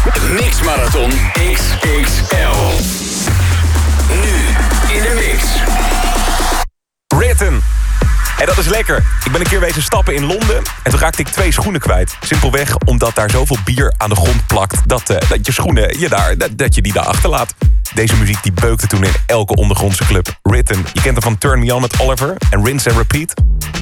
Mixmarathon XXL. Nu in de mix. Written. En dat is lekker. Ik ben een keer wezen stappen in Londen en toen raakte ik 2 schoenen kwijt. Simpelweg omdat daar zoveel bier aan de grond plakt dat je schoenen dat je die daar achterlaat. Deze muziek die beukte toen in elke ondergrondse club. Written. Je kent hem van Turn Me On met Oliver en Rinse and Repeat.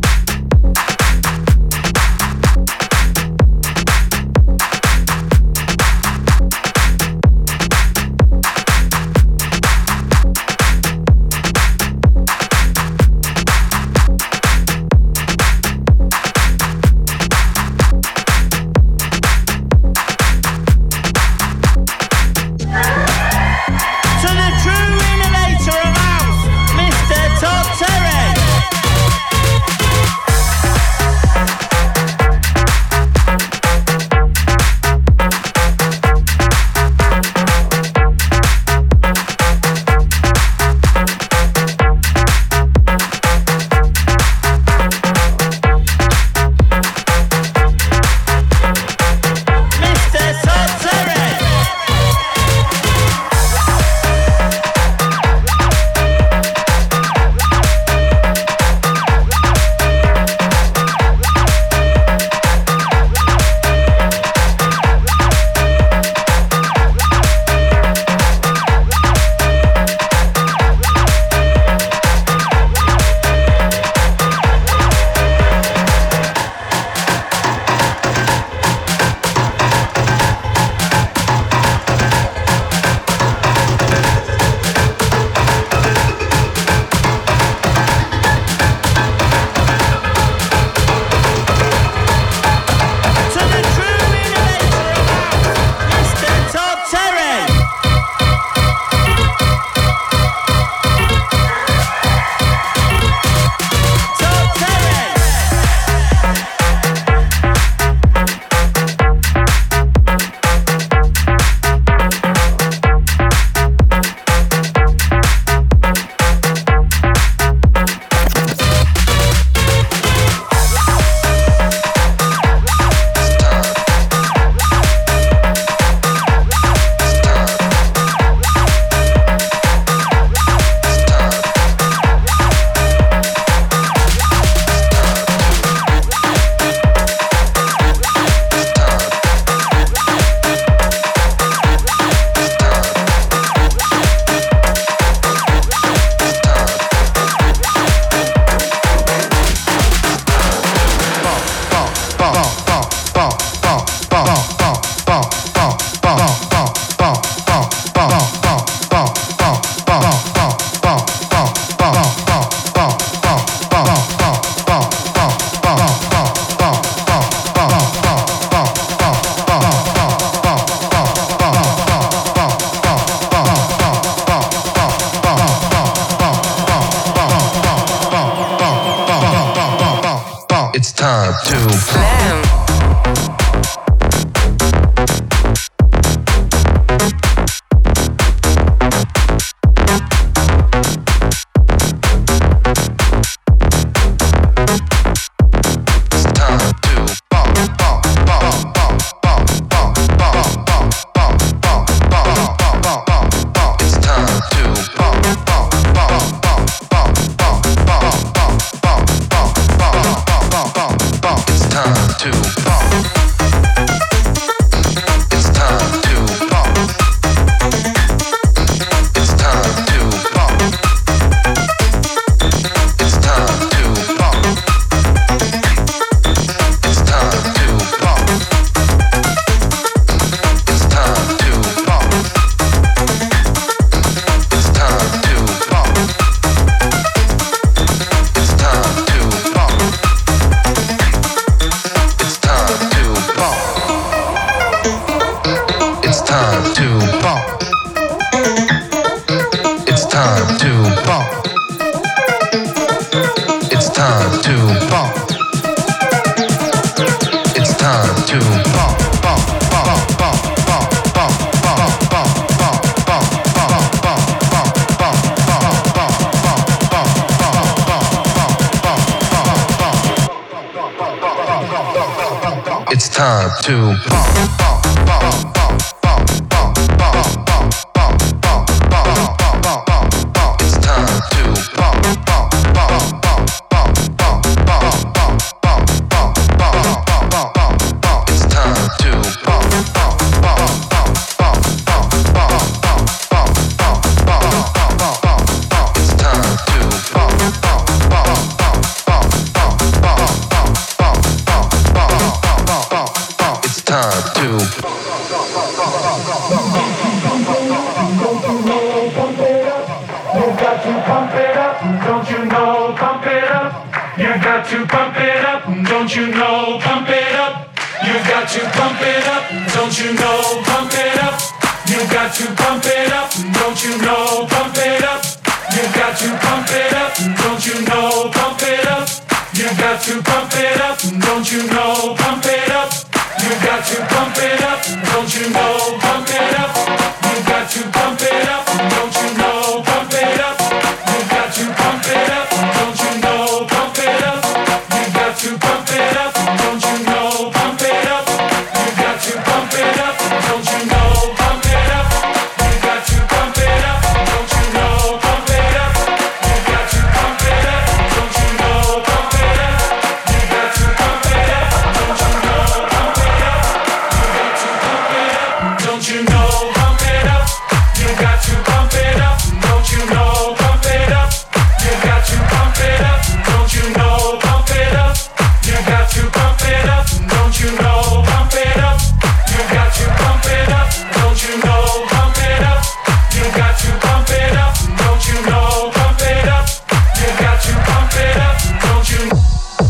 time to slam. It's time to got to pump it up, don't you know? Pump it up. You've got to pump it up, don't you know? Pump it up. You've got to pump it up, don't you know? Pump it up. You've got to pump it up, don't you know? Pump it up. You've got to pump it up, don't you know? Pump it up. You've got to pump it up, don't you know? Pump it up. You've got to pump it up, don't you know? Pump it up. You've got to pump it up, don't you know? Pump it up. You've got to pump it up, don't you know? Pump it up. You've got to pump it up, don't you know? Pump it up. You've got to pump it up, don't you know? Pump it up. You've got to pump it up, don't you know? Pump it up. You've got to pump it up, don't you know? Pump it up. You've got to pump it up, don't you know? Pump it up. You've got to pump it up, don't you know? Pump it up. You've got to pump it up, don't you know? Pump it up. You've got to pump it up, don't you know? Pump it up. You've got to pump it up, don't you know? Pump it up. You've got to pump it up, don't you know? Pump it up. You've got to pump it up, don't you know?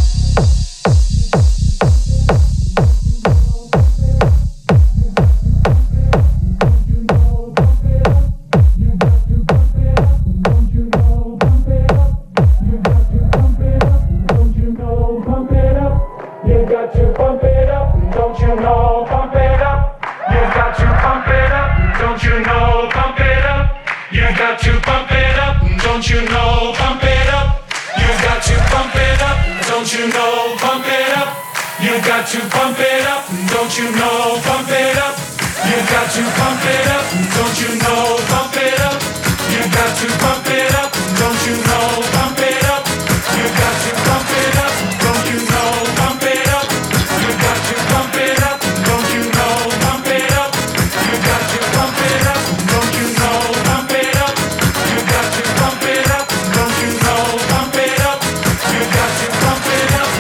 You've got to pump it up, don't you know? Pump it up. You've got to pump it up, don't you know? Pump it up. You've got to pump it up, don't you know? Pump it up. You've got to pump it up, don't you know? Pump it up. You've got to pump it up, don't you know? Pump it up. You've got to pump it up, don't you know? Pump it up. You've got to pump it up, don't you know? Pump it up. You've got to pump it up, don't you know? Pump it up. You've got to pump it up, don't you know? Pump it up. You've got to pump it up, don't you know? Pump it up. You've got to pump it up, don't you know? Pump it up. You've got to pump it up.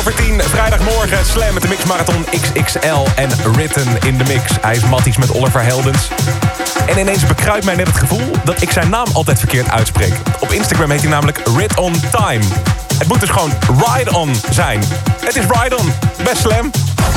10:15, vrijdagmorgen. Slam met de Mix Marathon XXL en Written in de mix. Hij is matties met Oliver Heldens. En ineens bekruipt mij net het gevoel dat ik zijn naam altijd verkeerd uitspreek. Op Instagram heet hij namelijk Rit on Time. Het moet dus gewoon Ride On zijn. Het is Ride On. Best Slam.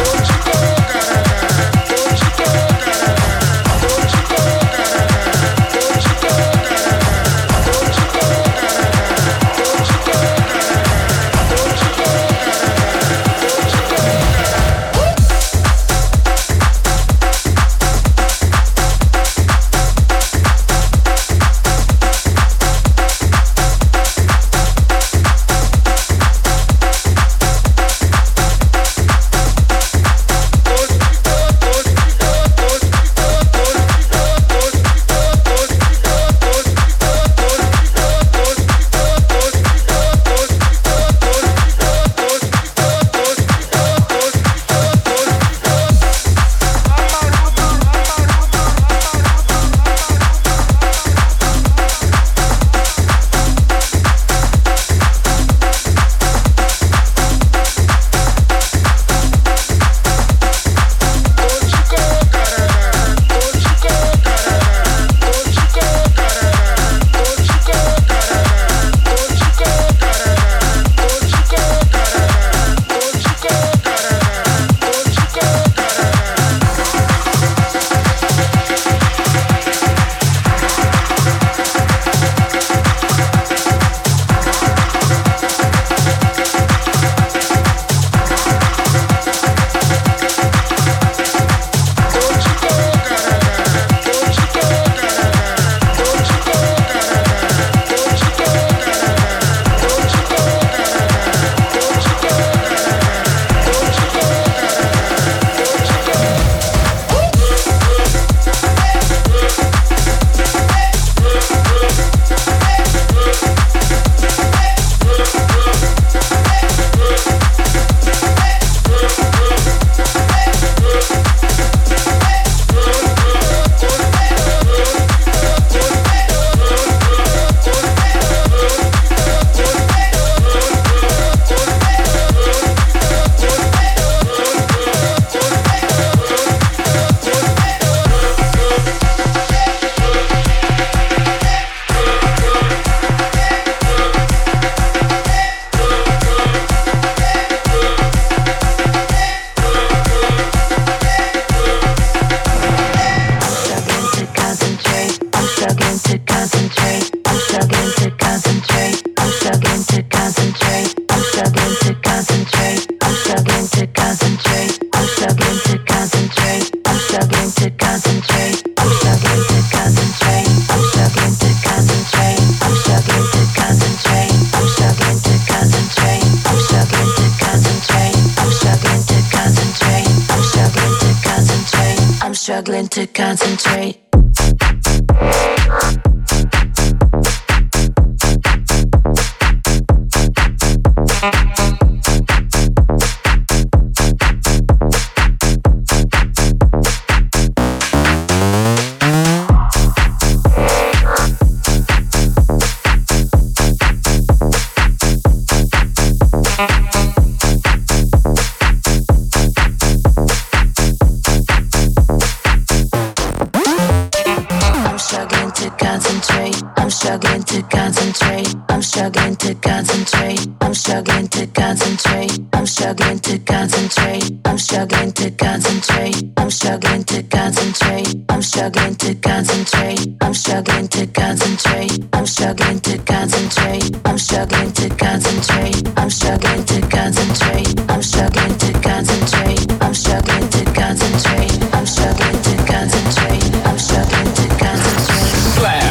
Struggling to concentrate. I'm struggling to concentrate. I'm struggling to concentrate. I'm struggling to concentrate. I'm struggling to concentrate. I'm struggling to concentrate. I'm struggling to concentrate. I'm struggling to concentrate. I'm struggling to concentrate. I'm struggling to concentrate. I'm struggling to concentrate. I'm struggling to concentrate. I'm struggling to concentrate. I'm struggling to concentrate. I'm struggling to concentrate. I'm struggling to concentrate. Slam.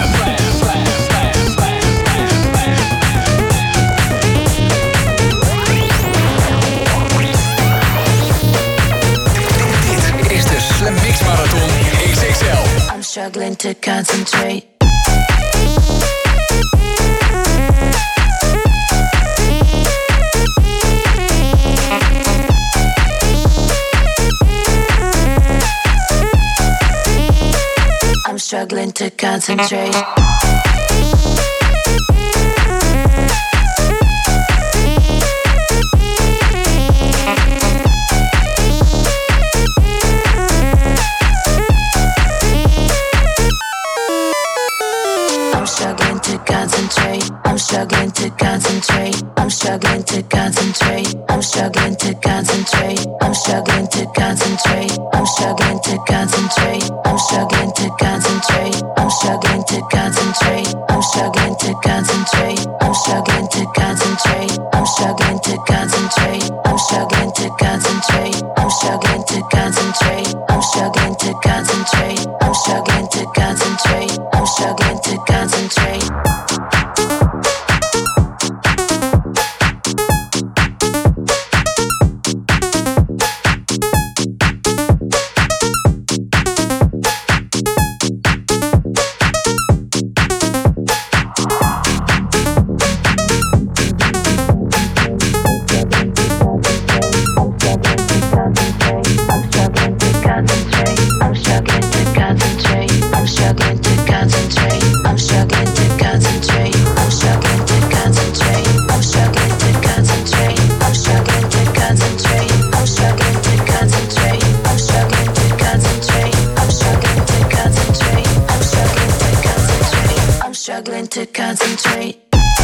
Dit is de Slam Mix Marathon XXL. I'm struggling to concentrate. I'm struggling to concentrate. struggling to concentrate. I'm struggling to concentrate. I'm struggling to concentrate. I'm struggling to concentrate. I'm struggling to concentrate. I'm struggling to concentrate. I'm struggling to concentrate. I'm struggling to concentrate. I'm struggling to concentrate. I'm struggling to concentrate. I'm struggling to concentrate. I'm struggling to concentrate. I'm struggling to concentrate. I'm struggling to concentrate. I'm struggling to concentrate. Struggling to concentrate.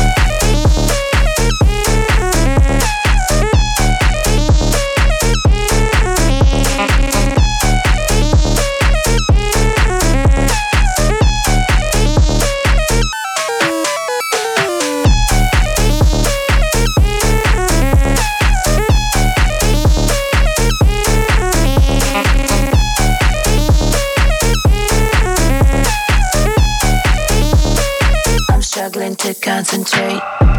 Struggling to concentrate.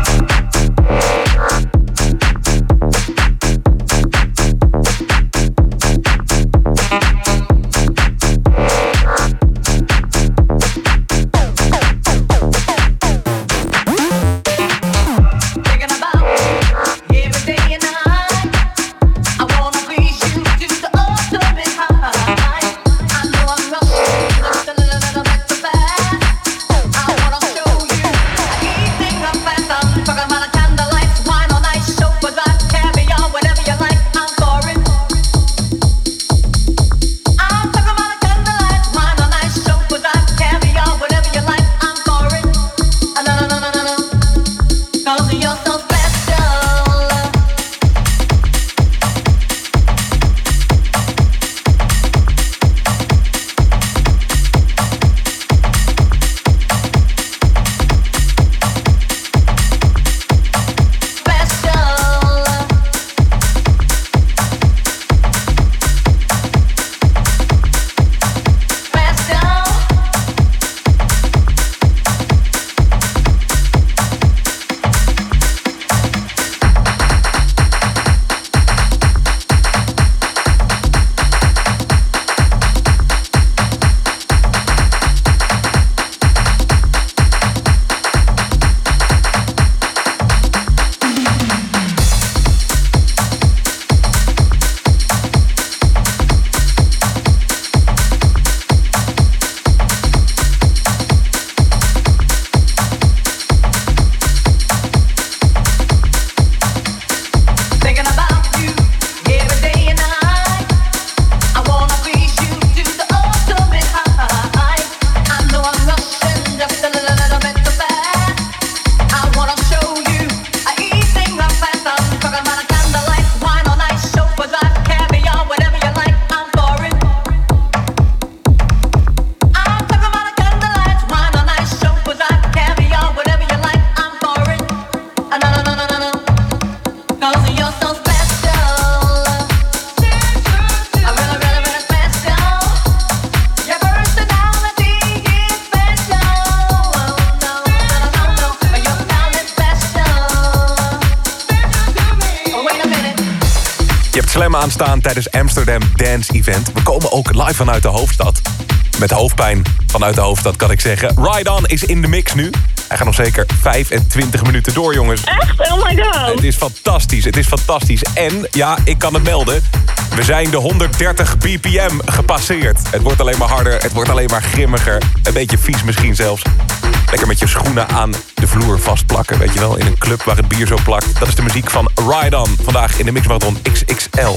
Slam aanstaan tijdens Amsterdam Dance Event. We komen ook live vanuit de hoofdstad. Met hoofdpijn vanuit de hoofdstad kan ik zeggen. Ride On is in de mix nu. Hij gaat nog zeker 25 minuten door, jongens. Echt? Oh my god. Het is fantastisch, het is fantastisch. En ja, ik kan het melden. We zijn de 130 bpm gepasseerd. Het wordt alleen maar harder, het wordt alleen maar grimmiger. Een beetje vies misschien zelfs. Lekker met je schoenen aan de vloer vastplakken. Weet je wel, in een club waar het bier zo plakt. Dat is de muziek van Ride On. Vandaag in de Mixmarathon XXL.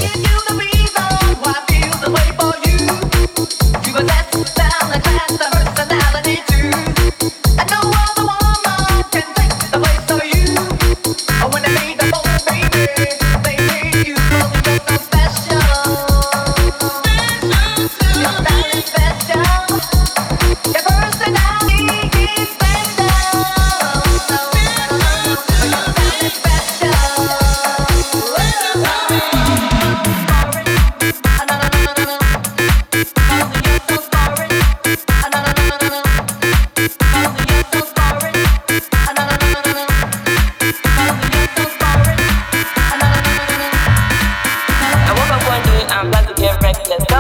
I know all the woman can take the place.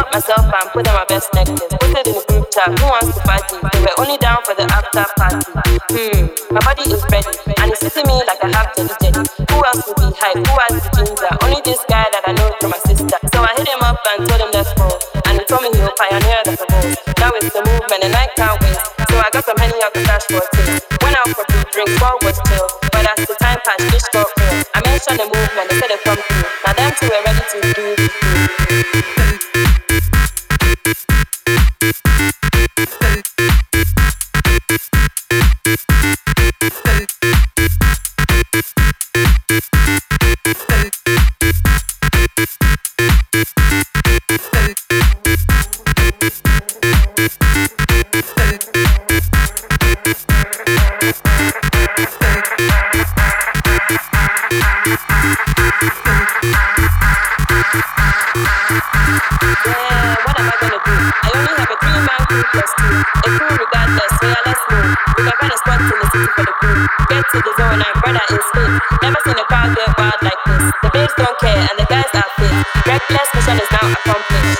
up myself and put on my best necklace. Put it in the group chat, who wants to party? They were only down for the after party. My body is ready, and it's fitting me like I have jelly. Who else will be hype? Who has the ginger? Only this guy that I know from my sister. So I hit him up and told him let's go. And he told me he'll pioneer the propose. Now it's the movement and I can't wait. So I got some Henny out the stash for a taste. Went out for 2 drinks, 4 was chill. But as the time passed, this got real. I mentioned the movement, they said they come through. Now them two were ready to do the to the zone and brother is fit. Never seen a crowd get wild like this. The babes don't care and the guys are fit. Reckless mission is now accomplished.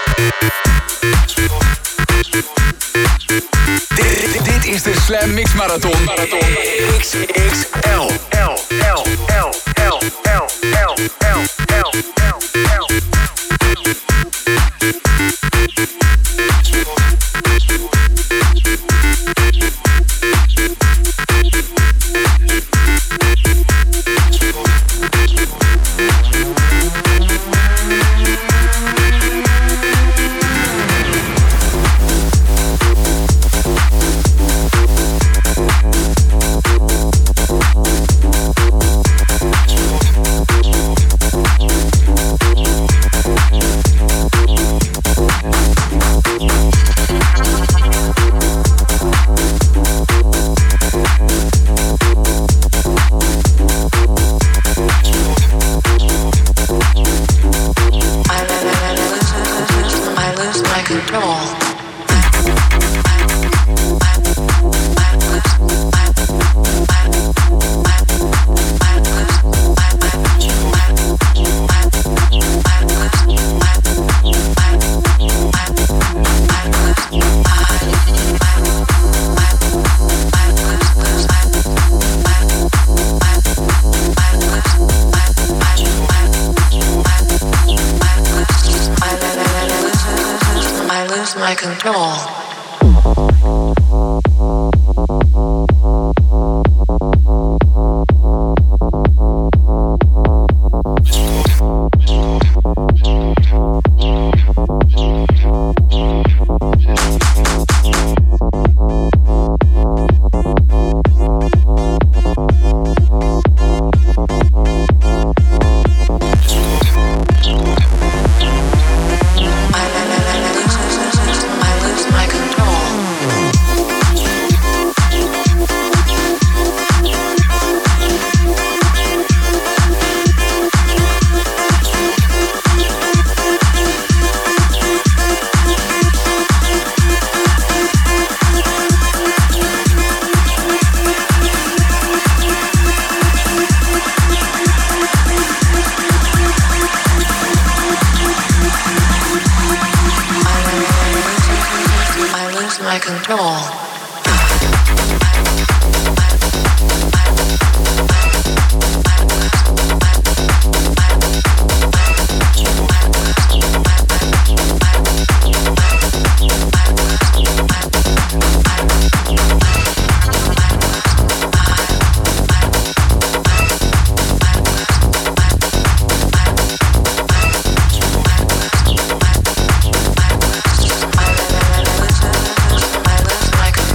Dit is de Slam Mix Marathon. XXL. My control. My control. My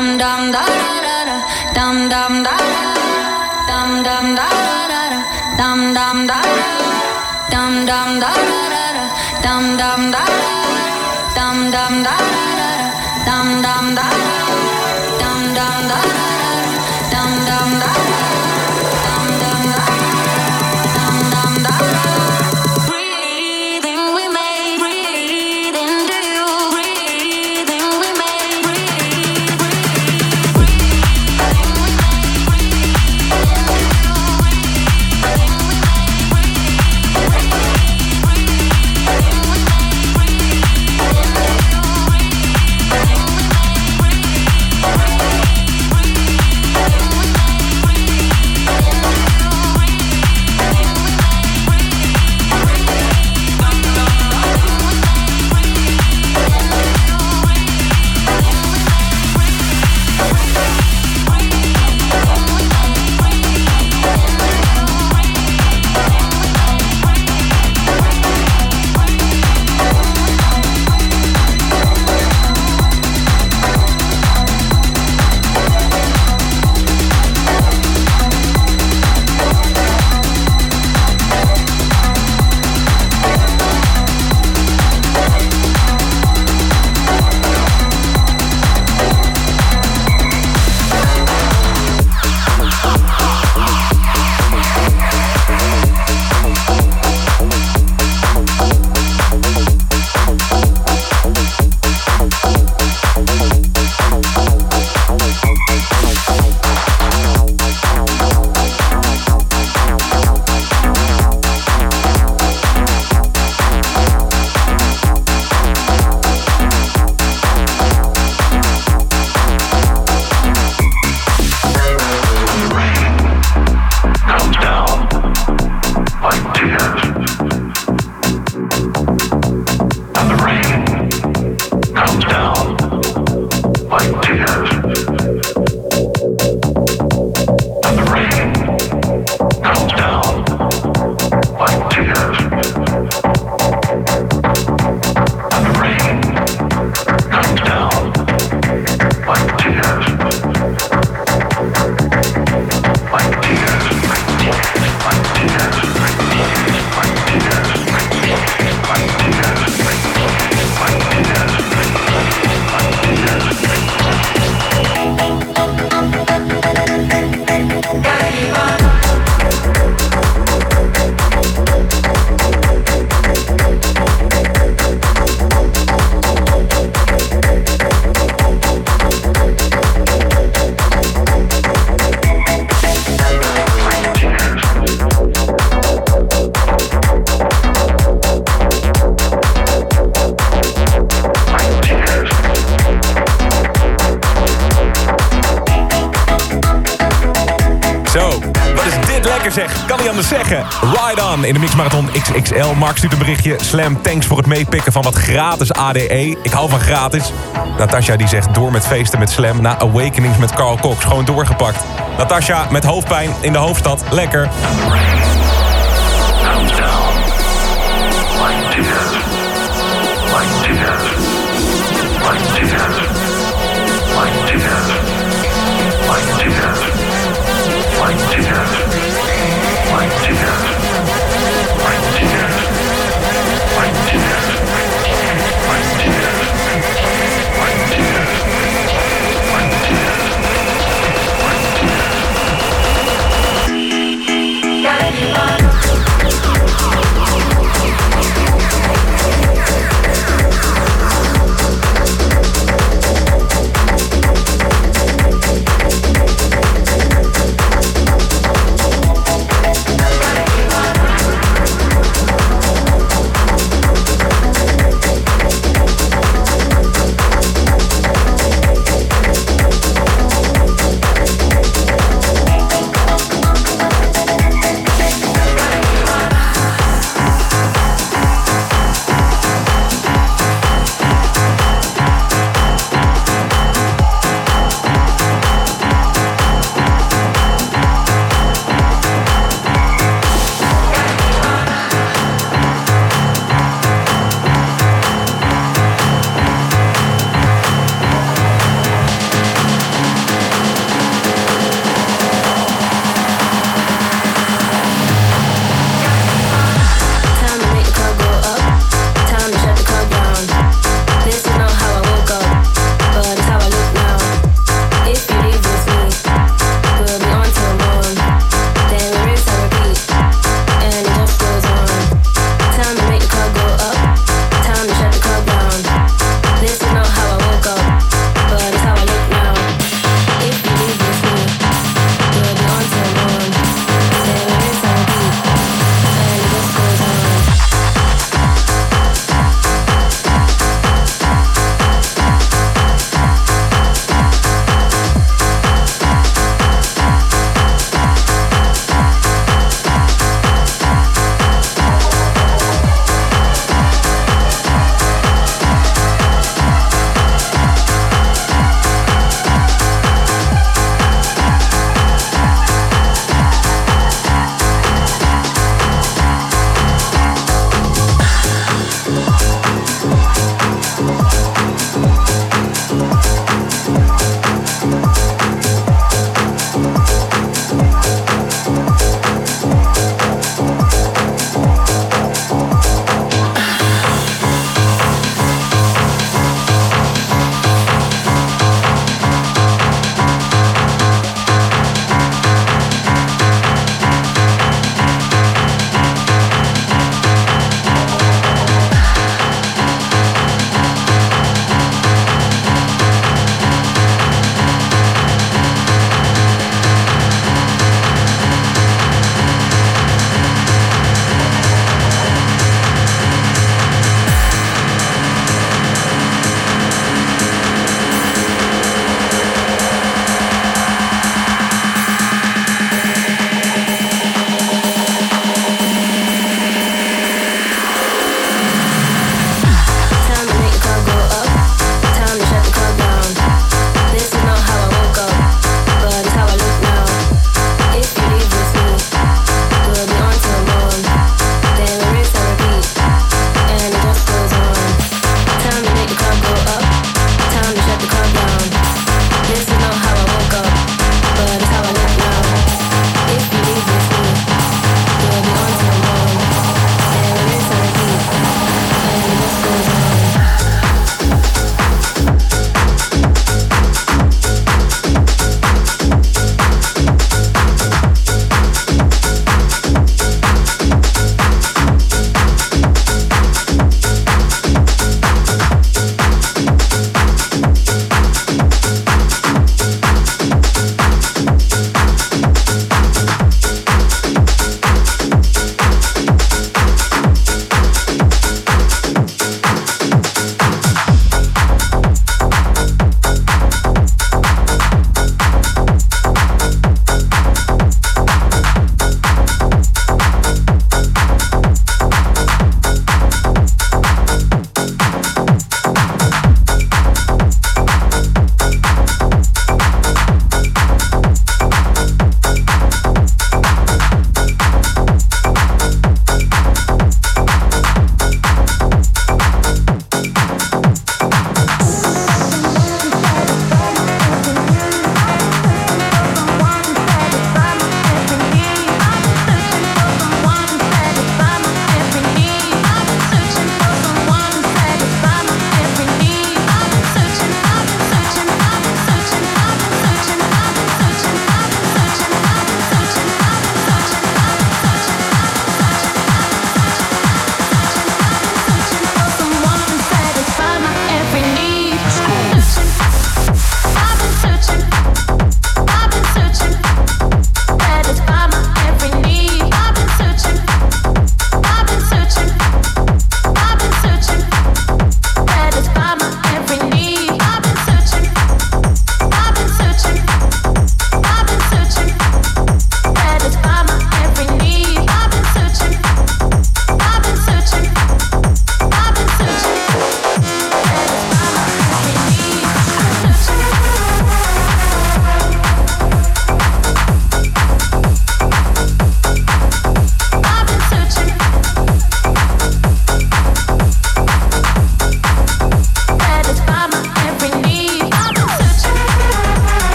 Dum dum da da da, dum dum da da, dum dum da da, dum dum da da, dum dum da da, dum dum da da, dum dum da da, dum dum da da, dum dum da da, dum dum da da. Kan niet anders zeggen. Ride On in de Mix Marathon XXL. Mark stuurt een berichtje. Slam, thanks voor het meepikken van wat gratis ADE. Ik hou van gratis. Natasha die zegt door met feesten met Slam. Na Awakenings met Carl Cox. Gewoon doorgepakt. Natasha met hoofdpijn in de hoofdstad. Lekker.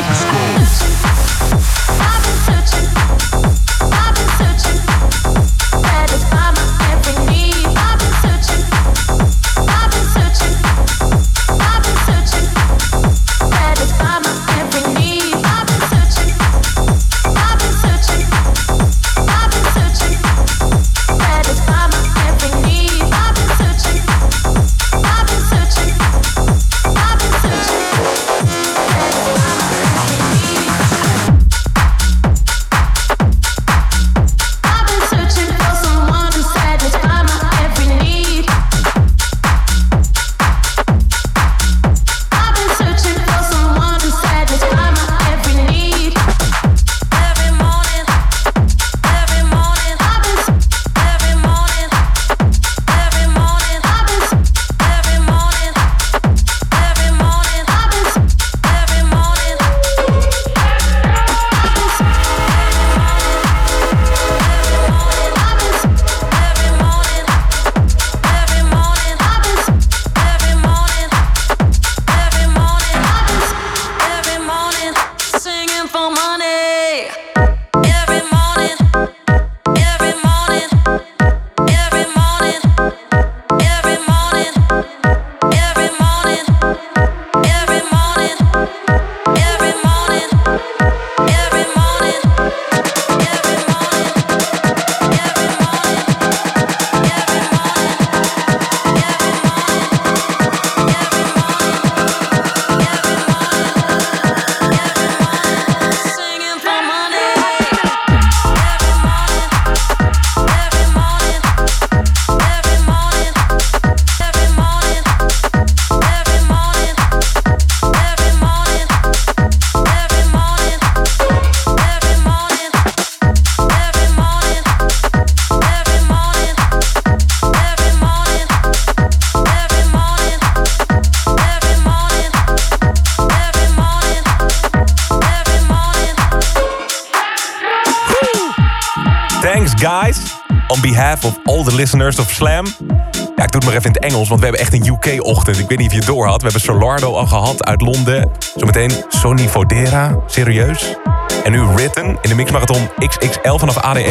Guys, on behalf of all the listeners of Slam. Ja, ik doe het maar even in het Engels, want we hebben echt een UK-ochtend. Ik weet niet of je het door had. We hebben Solardo al gehad uit Londen. Zometeen Sonny Fodera, serieus. En nu Written in de Mixmarathon XXL vanaf ADE.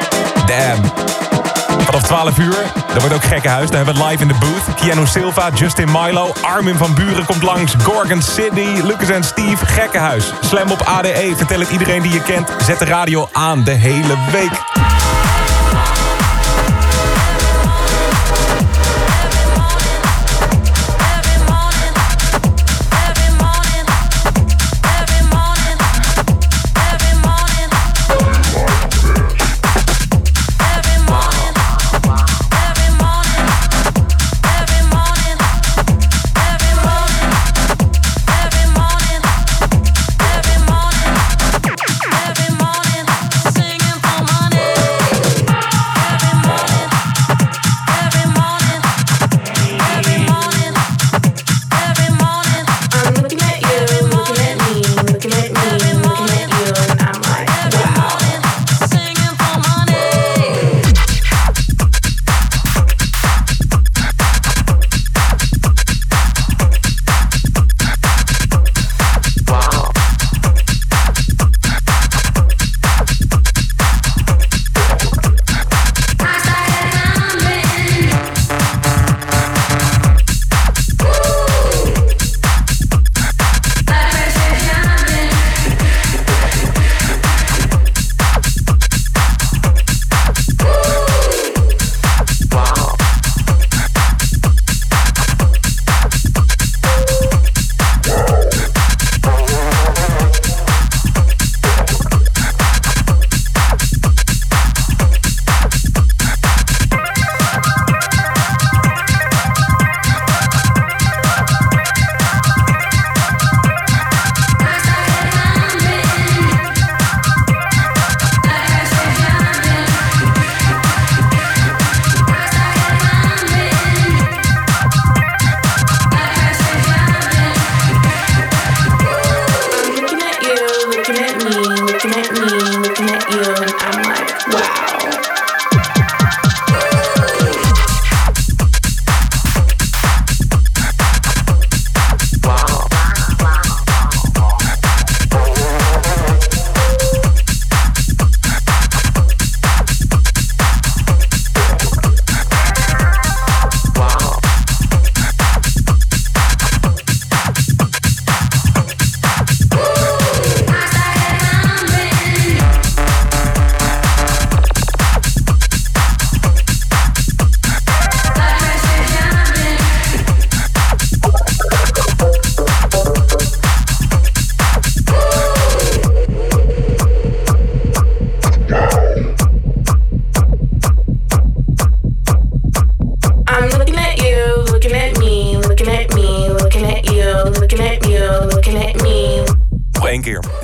Damn. Vanaf 12 uur, dat wordt ook Gekkenhuis. Dan hebben we het live in de booth. Keanu Silva, Justin Milo, Armin van Buren komt langs. Gorgon Sydney, Lucas en Steve, Gekkenhuis. Slam op ADE, vertel het iedereen die je kent. Zet de radio aan de hele week. Singing for money. keer.